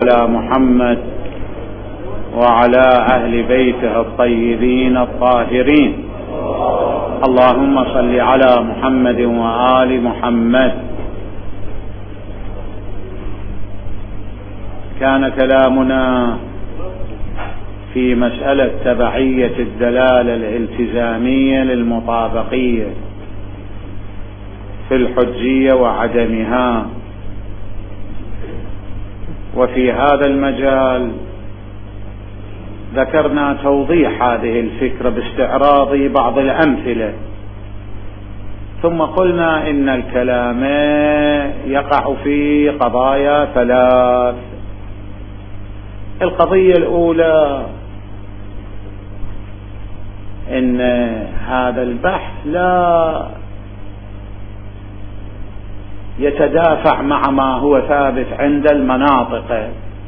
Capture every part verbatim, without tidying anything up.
على محمد وعلى أهل بيته الطيبين الطاهرين. اللهم صل على محمد وآل محمد. كان كلامنا في مسألة تبعية الدلالة الالتزامية للمطابقية في الحجية وعدمها، وفي هذا المجال ذكرنا توضيح هذه الفكرة باستعراض بعض الأمثلة، ثم قلنا إن الكلام يقع في قضايا ثلاث. القضية الأولى إن هذا البحث لا يتدافع مع ما هو ثابت عند المناطق،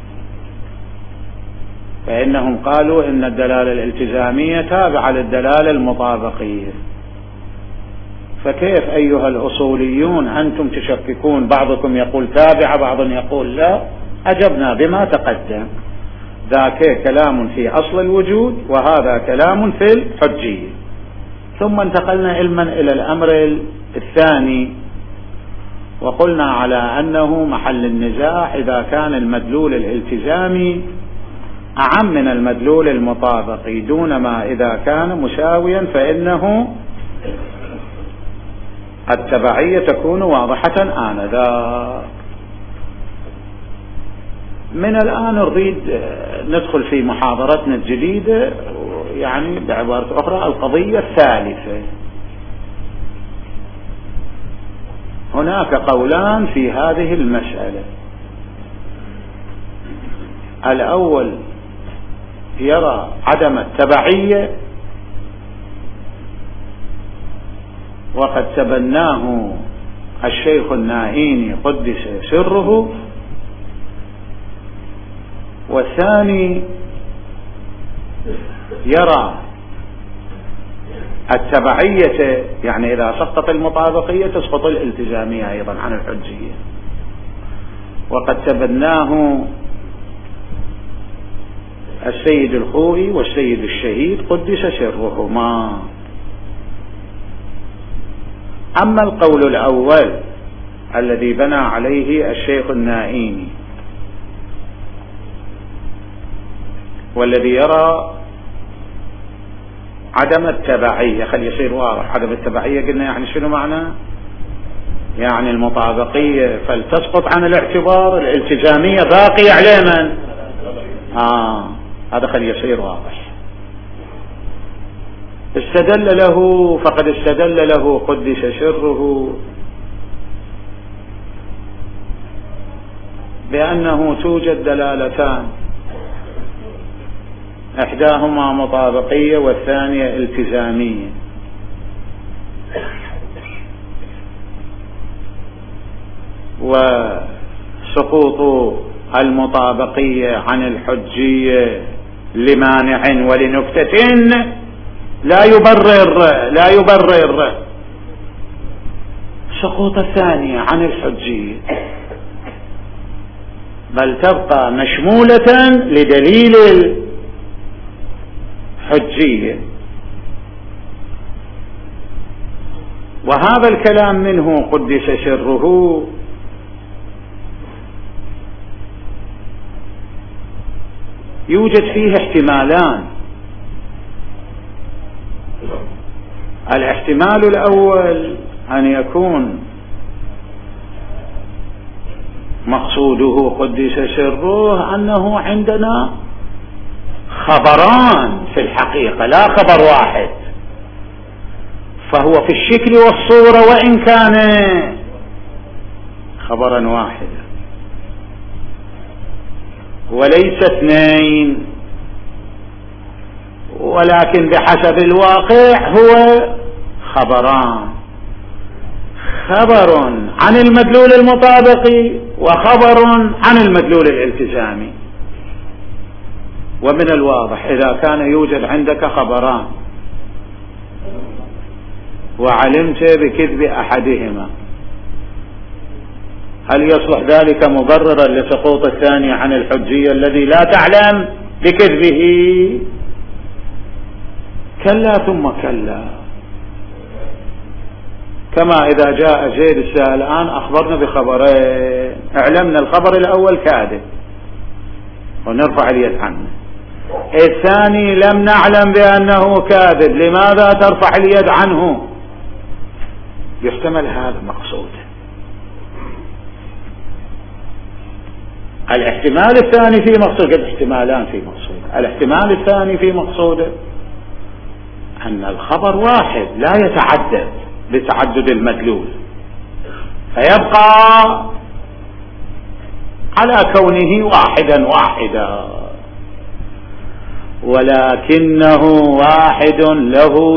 فإنهم قالوا إن الدلالة الالتزامية تابعة للدلالة المطابقية. فكيف أيها الأصوليون أنتم تشككون؟ بعضكم يقول تابعة، بعض يقول لا. أجبنا بما تقدم، ذاك كلام في أصل الوجود وهذا كلام في الحجية. ثم انتقلنا علما إلى الأمر الثاني، وقلنا على أنه محل النزاع إذا كان المدلول الالتزامي أعم من المدلول المطابقي، دون ما إذا كان مساويا فإنه التبعية تكون واضحة آنذاك. من الآن نريد ندخل في محاضرتنا الجديدة، يعني بعبارة أخرى القضية الثالثة. هناك قولان في هذه المسألة. الأول يرى عدم التبعية، وقد تبناه الشيخ النائيني قدس سره. والثاني يرى التبعية، يعني إذا سقطت المطابقية تسقط الالتزامية أيضا عن الحجية، وقد تبناه السيد الخوئي والسيد الشهيد قدس سرهما. أما القول الأول الذي بنى عليه الشيخ النائيني والذي يرى عدم التبعية، خلي يصير واضح. عدم التبعية قلنا يعني شنو معنى؟ يعني المطابقية فلتسقط عن الاعتبار، الالتزامية باقية على من؟ آه هذا خلي يصير واضح. استدل له فقد استدل له قدس سره بأنه توجد دلالتان، إحداهما مطابقية والثانية التزامية، وسقوط المطابقية عن الحجية لمانع ولنكتة لا يبرر لا يبرر سقوط الثانية عن الحجية، بل تبقى مشمولة لدليل الحجية. وهذا الكلام منه قدس سره يوجد فيه احتمالان. الاحتمال الأول أن يكون مقصوده قدس سره أنه عندنا خبران في الحقيقة لا خبر واحد، فهو في الشكل والصورة وإن كان خبرا واحدا وليس اثنين، ولكن بحسب الواقع هو خبران، خبر عن المدلول المطابقي وخبر عن المدلول الالتزامي. ومن الواضح إذا كان يوجد عندك خبران وعلمت بكذب أحدهما هل يصلح ذلك مبررا لسقوط الثاني عن الحجية الذي لا تعلم بكذبه؟ كلا ثم كلا. كما إذا جاء زيد السائل الآن أخبرنا بخبرين، اعلمنا الخبر الأول كاذب ونرفع اليد عنه، الثاني لم نعلم بأنه كاذب، لماذا ترفع اليد عنه؟ يحتمل هذا مقصود. الاحتمال الثاني في مقصود، احتمالان في مقصود. الاحتمال الثاني في مقصوده أن الخبر واحد لا يتعدد بتعدد المدلول، فيبقى على كونه واحدا واحدا، ولكنه واحد له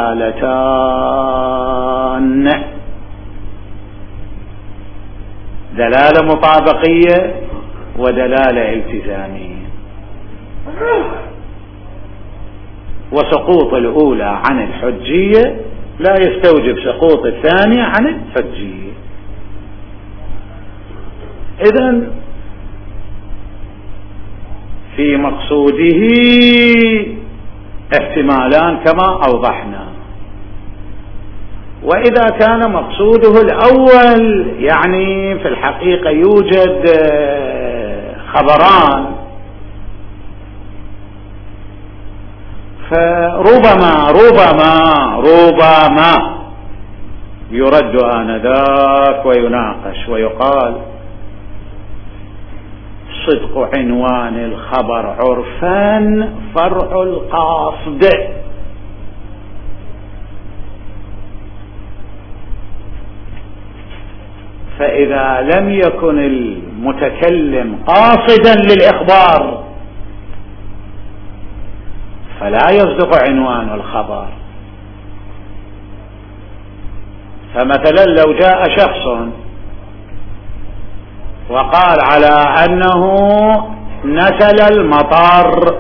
دلالتان، دلالة مطابقية ودلالة التزامية. وسقوط الأولى عن الحجية لا يستوجب سقوط الثانية عن الحجية. إذن في مقصوده احتمالان كما أوضحنا. وإذا كان مقصوده الأول يعني في الحقيقة يوجد خبران، فربما ربما ربما يرد آنذاك ويناقش ويقال صدق عنوان الخبر عرفا فرع القاصد، فإذا لم يكن المتكلم قاصدا للإخبار فلا يصدق عنوان الخبر. فمثلا لو جاء شخص وقال على أنه نزل المطر،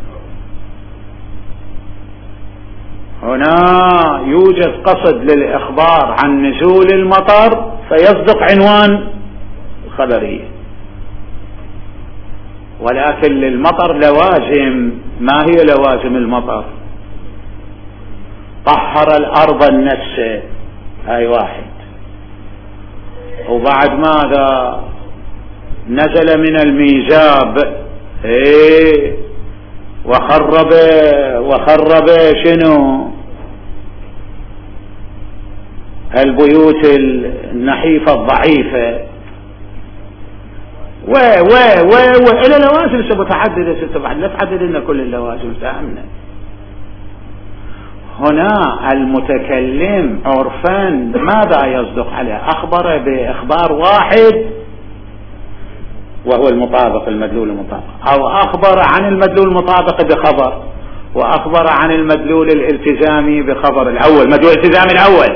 هنا يوجد قصد للإخبار عن نزول المطر فيصدق عنوان الخبرية، ولكن للمطر لوازم. ما هي لوازم المطر؟ طهر الأرض النفس، هاي واحد. وبعد ماذا؟ نزل من الميزاب، ايه، وخرب وخرب شنو؟ البيوت النحيفة الضعيفة، و و و و إلى لوازم متعددة. ست بعد لا تحدد لنا كل اللوازم، فهمنا. هنا المتكلم عرفا ماذا يصدق عليه؟ أخبر بإخبار واحد وهو المطابق، المدلول المطابق، أو أخبر عن المدلول المطابق بخبر، وأخبر عن المدلول الالتزامي بخبر الأول، مدلول الالتزامي الأول،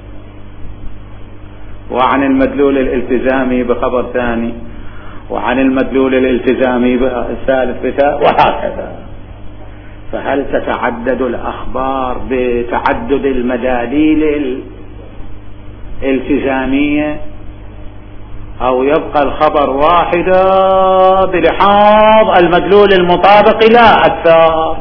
وعن المدلول الالتزامي بخبر ثاني، وعن المدلول الالتزامي الثالث بتاء، وهكذا. فهل تتعدد الأخبار بتعدد المداليل الالتزامية، أو يبقى الخبر واحدا بلحاظ المدلول المطابق لا أكثر؟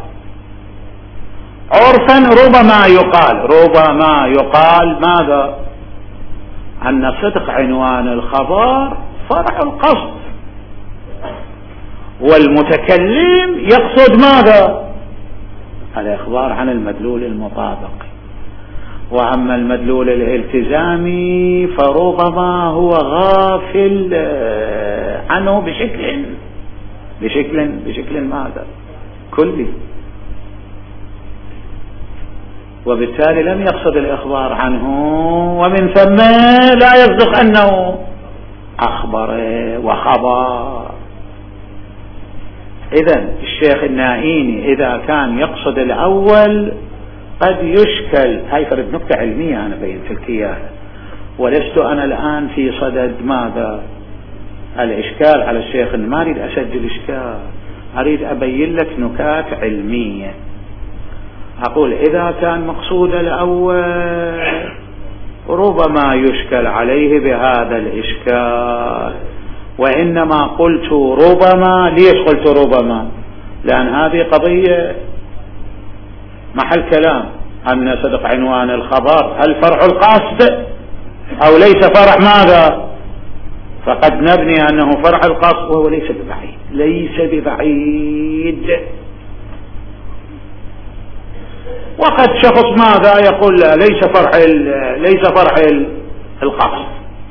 عرفا ربما يقال ربما يقال ماذا؟ أن صدق عنوان الخبر فرع القصد، والمتكلم يقصد ماذا؟ الإخبار عن المدلول المطابق. وأما المدلول الالتزامي فربما هو غافل عنه بشكل بشكل بشكل ماذا؟ كلي، وبالتالي لم يقصد الإخبار عنه، ومن ثم لا يصدق أنه أخبر وخبر. إذن الشيخ النائيني إذا كان يقصد الأول قد يشكل، هاي فرد نقطة علمية أنا بينت لك إياها، ولست أنا الآن في صدد ماذا؟ الإشكال على الشيخ، ما أريد أسجل إشكال، أريد أبين لك نكات علمية. أقول إذا كان مقصود الأول ربما يشكل عليه بهذا الإشكال، وإنما قلت ربما. ليش قلت ربما؟ لأن هذه قضية محل كلام. أن صدق عنوان الخبر هل فرع القصد أو ليس فرع ماذا؟ فقد نبني أنه فرع القصد وهو ليس ببعيد، ليس ببعيد. وقد شخص ماذا يقول لا ليس فرع ليس فرع القصد.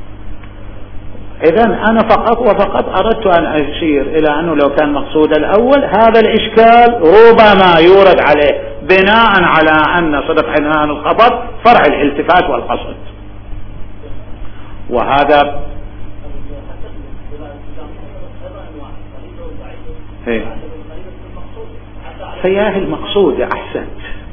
إذن أنا فقط وفقط أردت أن أشير إلى أنه لو كان مقصود الأول هذا الإشكال ربما يورد عليه بناء على أن صدق عنوان الخبر فرع الالتفات والقصد. وهذا فياه المقصود أحسنت.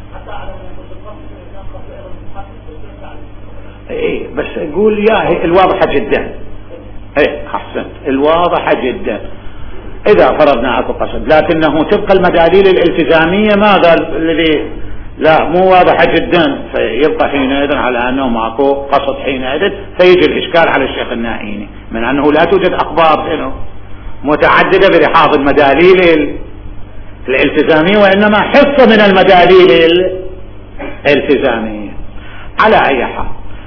إيه بس أقول ياه الواضحة جدا. إيه أحسنت الواضحة جدا. إذا فرضنا أكو قصد لكنه تبقى المداليل الالتزامية ماذا الذي لا مو واضحة جدا، فيبقى حينئذ على أنه ماكو قصد حينئذ، فيجي الإشكال على الشيخ النائيني من أنه لا توجد أخبار متعددة بلحاظ المداليل الالتزامية، وإنما حصة من المداليل الالتزامية. على أي حال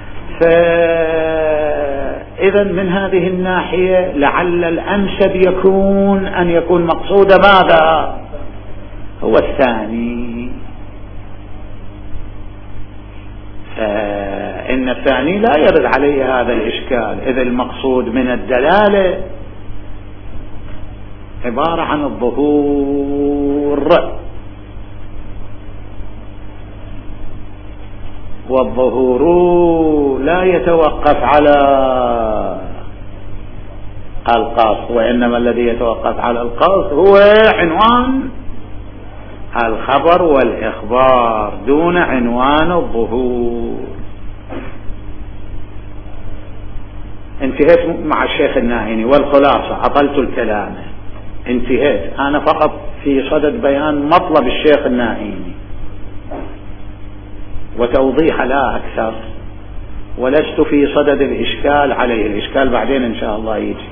فإذا من هذه الناحية لعل الأنسب يكون أن يكون مقصود ماذا هو الثاني. فإن الثاني لا يرد عليه هذا الإشكال، إذا المقصود من الدلالة عبارة عن الظهور، والظهور لا يتوقف على القصد، وإنما الذي يتوقف على القصد هو عنوان الخبر والإخبار دون عنوان الظهور. انتهيت مع الشيخ النائيني والخلاصة عطلت الكلام، انتهيت أنا فقط في صدد بيان مطلب الشيخ النائيني وتوضيح لا أكثر، ولست في صدد الإشكال عليه، الإشكال بعدين إن شاء الله يجي.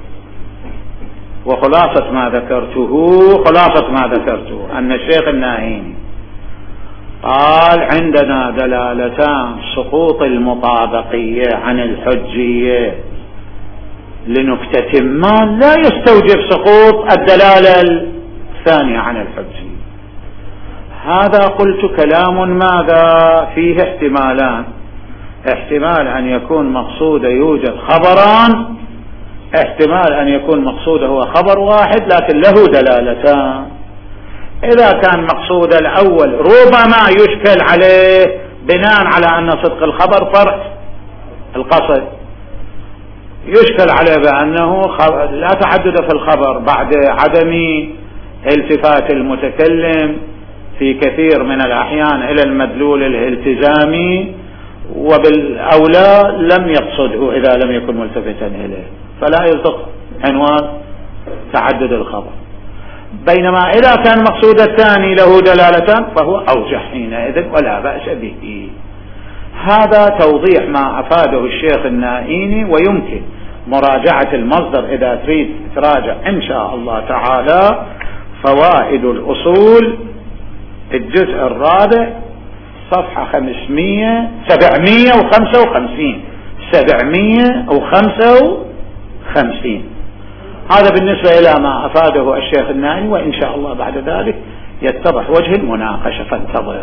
وخلاصة ما ذكرته خلاصة ما ذكرته أن الشيخ النائيني قال عندنا دلالتان سقوط المطابقية عن الحجية لنكتة ما لا يستوجب سقوط الدلالة الثانية عن الحجية. هذا قلت كلام ماذا فيه احتمالان، احتمال أن يكون مقصود يوجد خبران، احتمال أن يكون مقصود هو خبر واحد لكن له دلالتان. إذا كان مقصود الأول ربما يشكل عليه بناء على أن صدق الخبر فرع القصد، يشكل عليه بأنه لا تعدد في الخبر بعد عدم التفات المتكلم في كثير من الأحيان إلى المدلول الالتزامي، وبالأولى لم يقصده إذا لم يكن ملتفتا إليه، فلا يصدق عنوان تعدد الخبر. بينما إذا كان مقصود الثاني له دلالتان فهو أوجح حينئذ ولا بأس به. هذا توضيح ما أفاده الشيخ النائيني، ويمكن مراجعة المصدر إذا تريد تراجع إن شاء الله تعالى فوائد الأصول الجزء الرابع صفحة خمسمية سبعمية وخمسة وخمسين سبعمية وخمسة وخمسين. هذا بالنسبة إلى ما أفاده الشيخ النائي، وإن شاء الله بعد ذلك يتضح وجه المناقشة فانتظر.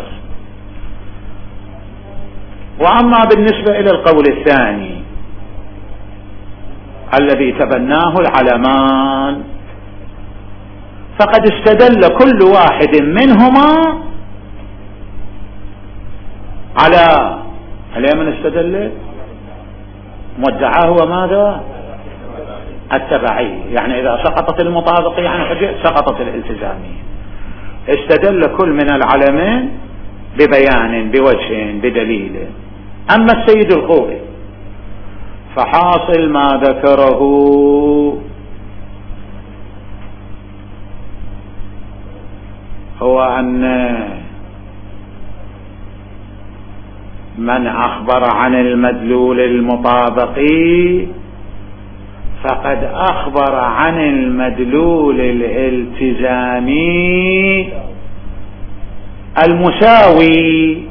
وأما بالنسبة إلى القول الثاني الذي تبناه العلمان فقد استدل كل واحد منهما على على من استدل مدعاه هو ماذا التبعي، يعني إذا سقطت المطابقة يعني سقطت الالتزامية. استدل كل من العلمين ببيان بوجه بدليل. أما السيد الخوئي فحاصل ما ذكره هو أن من أخبر عن المدلول المطابق فقد أخبر عن المدلول الالتزامي المساوي،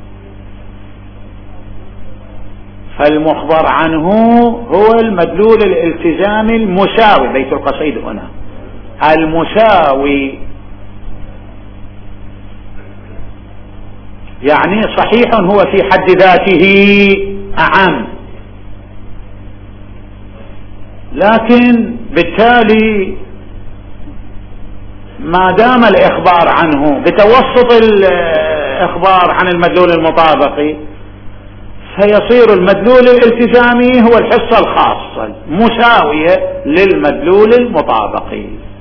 فالمخبر عنه هو المدلول الالتزامي المساوي، بيت القصيد هنا المساوي، يعني صحيح هو في حد ذاته أعم، لكن بالتالي ما دام الإخبار عنه بتوسط الإخبار عن المدلول المطابق فيصير المدلول الالتزامي هو الحصة الخاصة مساوية للمدلول المطابق.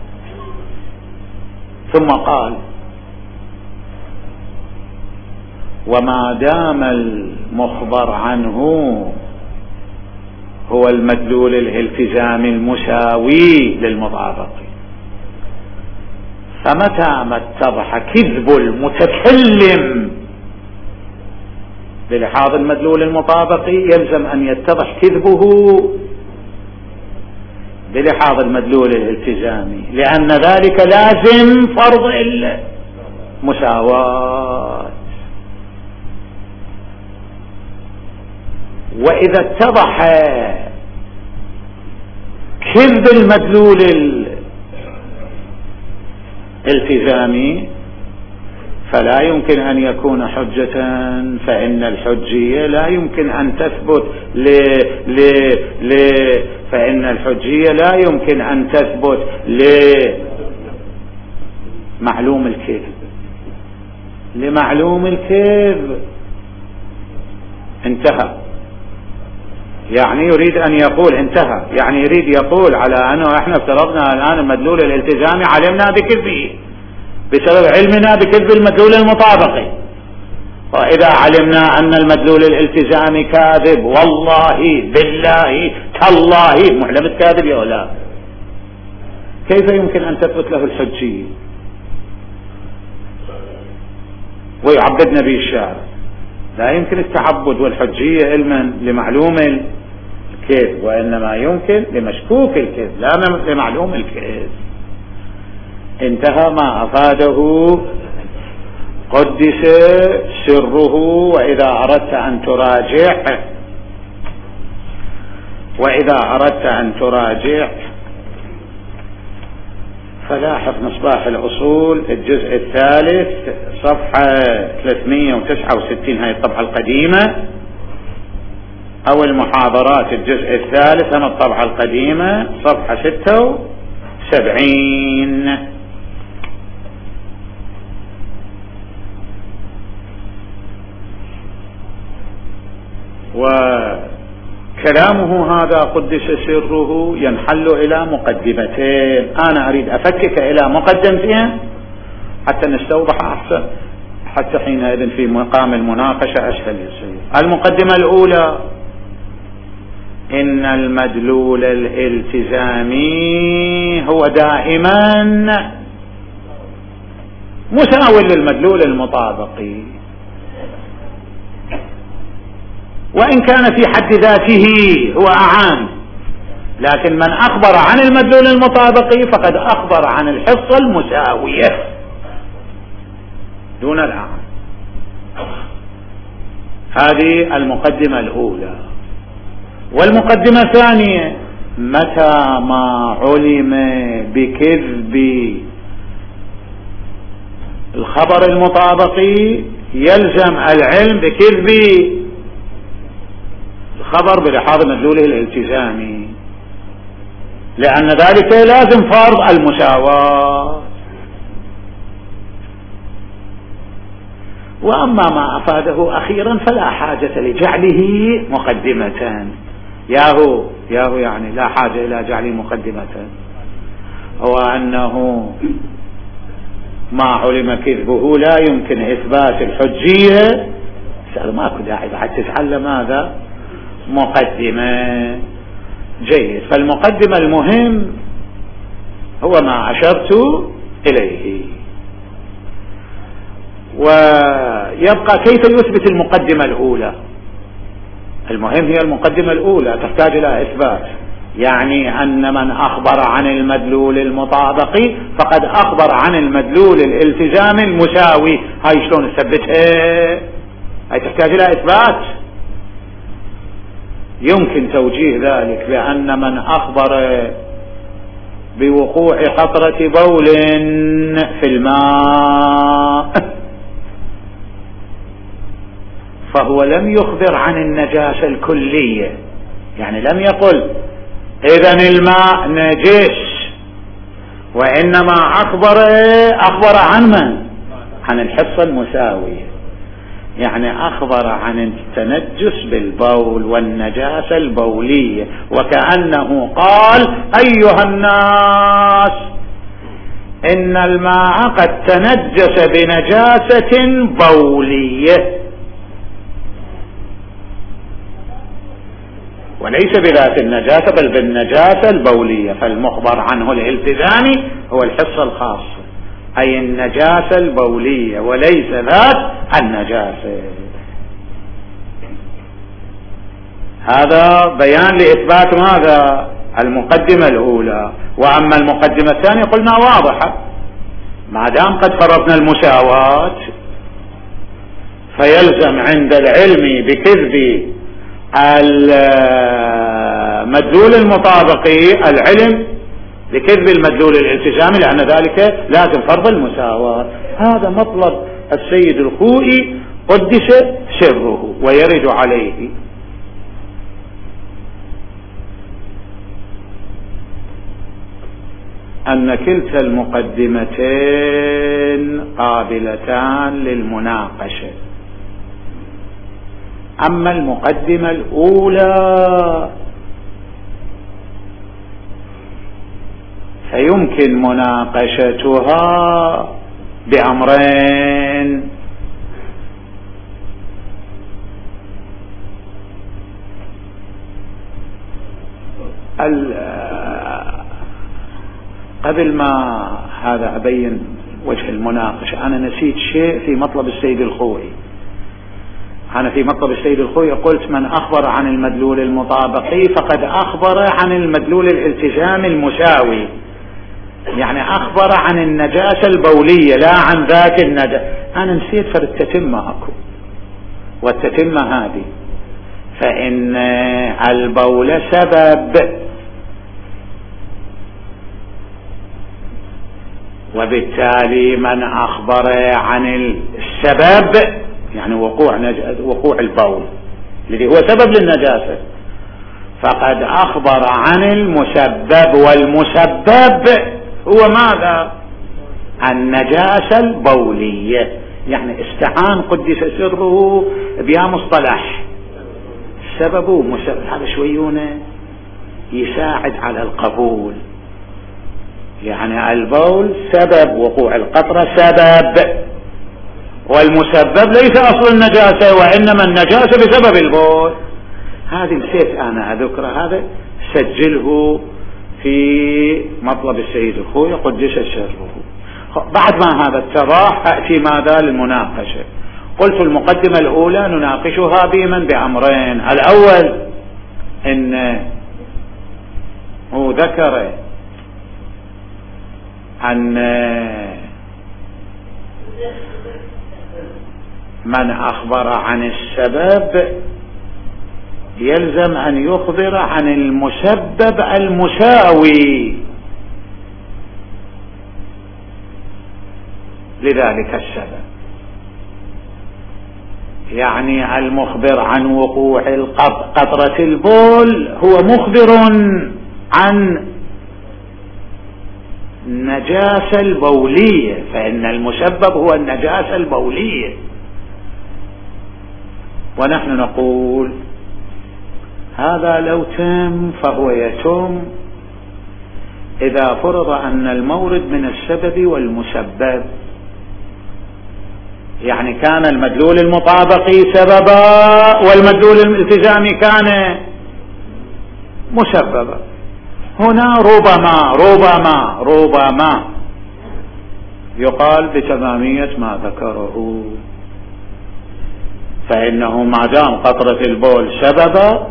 ثم قال: وما دام المخبر عنه هو المدلول الالتزامي المساوي للمطابق، فمتى ما اتضح كذب المتكلم بلحاظ المدلول المطابق يلزم أن يتضح كذبه بلحاظ المدلول الالتزامي، لأن ذلك لازم فرض المساواة. وإذا اتضح كذب المدلول الالتزامي فلا يمكن أن يكون حجة، فإن الحجية لا يمكن أن تثبت ل... ل... ل... فإن الحجية لا يمكن أن تثبت لمعلوم الكذب لمعلوم الكذب انتهى. يعني يريد أن يقول انتهى، يعني يريد يقول على أنه احنا افترضنا الآن المدلول الالتزامي علمنا بكذبه بسبب علمنا بكذب المدلول المطابق، وإذا علمنا أن المدلول الالتزامي كاذب والله بالله تالله معلمة كاذب يا لا، كيف يمكن أن تثبت له الحجية؟ ويعبدنا به الشارع. لا يمكن التعبد والحجية علما لمعلوم الكذب، وإنما يمكن لمشكوك الكذب لا لمعلوم الكذب. انتهى ما أفاده قدس سره. وإذا أردت أن تراجع وإذا أردت أن تراجع فلاحظ مصباح الأصول الجزء الثالث صفحة ثلاثمئة وتسعة وستين، هاي الطبعة القديمة، أو المحاضرات الجزء الثالث من الطبعة القديمة صفحة ستة وسبعين. وكلامه هذا قدس سره ينحل إلى مقدمتين، أنا أريد أفكك إلى مقدمتين حتى نستوضح أحسن، حتى حينئذ في مقام المناقشة أسهل يصير. المقدمة الأولى: إن المدلول الالتزامي هو دائما مساو للمدلول المطابقي، وإن كان في حد ذاته هو أعام، لكن من أخبر عن المدلول المطابقي فقد أخبر عن الحصة المساوية دون الأعام. هذه المقدمة الأولى. والمقدمة الثانية: متى ما علم بكذب الخبر المطابقي يلزم العلم بكذب الخبر بلحاظ مدلوله الالتزامي، لأن ذلك لازم فرض المساواة. وأما ما أفاده أخيرا فلا حاجة لجعله مقدمة. ياهو ياهو يعني لا حاجة إلى جعله مقدمة، هو أنه ما علم كذبه لا يمكن إثبات الحجية. ماكو داعي بعد تتعلم هذا مقدمة. جيد. فالمقدمة المهم هو ما أشرت إليه. وينبغي يبقى كيف يثبت المقدمة الأولى؟ المهم هي المقدمة الأولى تحتاج إلى إثبات، يعني أن من أخبر عن المدلول المطابقي فقد أخبر عن المدلول الالتزامي المساوي. هاي شلون نثبتها؟ هاي تحتاج إلى إثبات. يمكن توجيه ذلك بأن من أخبر بوقوع قطرة بول في الماء فهو لم يخبر عن النجاسة الكلية، يعني لم يقل إذن الماء نجس، وإنما أخبر أخبر عن من؟ عن الحصة المساوية، يعني أخبر عن التنجس بالبول والنجاسة البولية، وكأنه قال أيها الناس إن الماء قد تنجس بنجاسة بولية، وليس بذات النجاسة بل بالنجاسة البولية، فالمخبر عنه الالتزامي هو الحصة الخاصة، أي النجاسة البولية وليس ذات النجاسة. هذا بيان لإثبات ماذا؟ المقدمة الأولى. وأما المقدمة الثانية قلنا واضحة، ما دام قد فرضنا المساواة فيلزم عند العلم بكذب المدلول المطابقي العلم بكذب المدلول الالتزامي، لأن ذلك لازم فرض المساواة. هذا مطلب السيد الخوئي قدس سره ويرد عليه. أن كلتا المقدمتين قابلتان للمناقشة، أما المقدمة الأولى فيمكن مناقشتها بأمرين: قبل ما هذا أبين وجه المناقشة، أنا نسيت شيء في مطلب السيد الخوئي. أنا في مطلب السيد الخوئي قلت من أخبر عن المدلول المطابقي فقد أخبر عن المدلول الالتزامي المساوي، يعني أخبر عن النجاسة البولية لا عن ذات النجاسة. أنا نسيت فرد التتمة أكو، والتتمة هذه فإن البول سبب، وبالتالي من أخبر عن السبب يعني وقوع وقوع البول الذي هو سبب للنجاسة فقد أخبر عن المسبب، والمسبب هو ماذا؟ النجاسة البولية. يعني استعان قدس سره بها مصطلح سبب ومسبب، هذا شويونه يساعد على القبول. يعني البول سبب وقوع القطرة سبب، والمسبب ليس أصل النجاسة وإنما النجاسة بسبب البول. هذه نسيت أنا أذكر، هذا سجله في مطلب السيد الخوئي قدس سره. بعد ما هذا اتضاح أتي ماذا للمناقشة. قلت المقدمة الأولى نناقشها بمن بأمرين: الأول إن هو ذكر أن من أخبر عن السبب يلزم أن يخبر عن المسبب المساوي لذلك السبب. يعني المخبر عن وقوع قطرة البول هو مخبر عن النجاسة البولية، فإن المسبب هو النجاسة البولية. ونحن نقول هذا لو تم فهو يتم إذا فرض أن المورد من السبب والمسبب، يعني كان المدلول المطابقي سببا والمدلول الالتزامي كان مسببا. هنا ربما ربما ربما يقال بتمامية ما ذكره فإنه ما دام قطرة البول سببا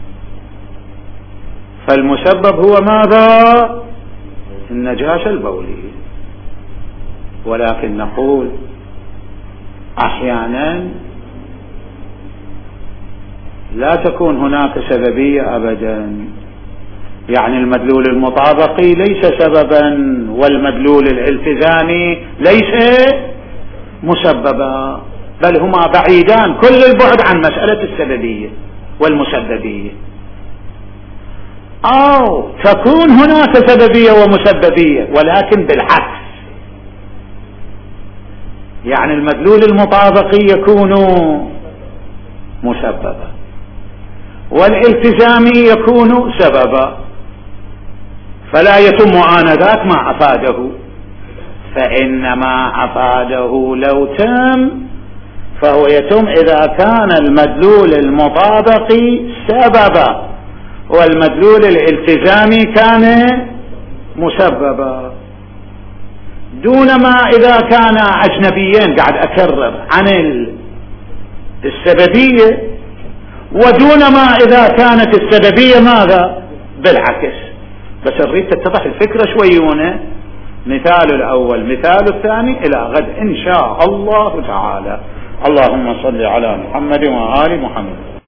فالمسبب هو ماذا؟ النجاسة البولية. ولكن نقول أحيانا لا تكون هناك سببية أبدا، يعني المدلول المطابقي ليس سببا والمدلول الالتزامي ليس مسببا، بل هما بعيدان كل البعد عن مسألة السببية والمسببية. أو تكون هناك سببية ومسببية ولكن بالعكس، يعني المدلول المطابقي يكون مسببا والالتزامي يكون سببا، فلا يتم آنذاك ما أفاده. فإنما أفاده لو تم فهو يتم إذا كان المدلول المطابقي سببا والمدلول الالتزامي كان مسببا، دونما إذا كان أجنبيين، قاعد أكرر عن السببية، ودونما إذا كانت السببية ماذا؟ بالعكس. بس أريد تتضح الفكرة شويونة. مثال الأول، مثال الثاني، إلى غد إن شاء الله تعالى. اللهم صل على محمد وآل محمد.